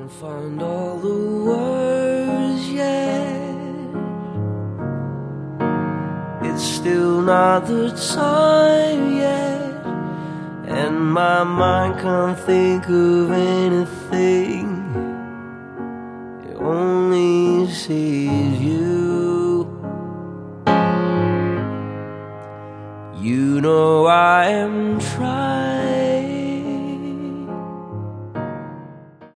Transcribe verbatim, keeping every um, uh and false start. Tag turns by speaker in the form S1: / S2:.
S1: Find all the words yet. It's still not the time yet, and my mind can't think of anything. It only sees you. You know I am trying